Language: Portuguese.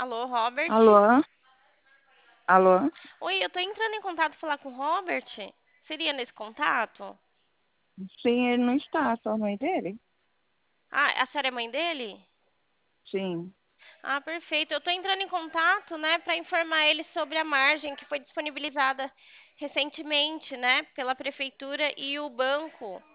Alô, Robert? Alô? Alô? Oi, eu tô entrando em contato pra falar com o Robert. Seria nesse contato? Sim, ele não está, só a mãe dele? Ah, a senhora é mãe dele? Sim. Ah, perfeito. Eu tô entrando em contato, né, para informar ele sobre a margem que foi disponibilizada recentemente, né, pela prefeitura e o banco.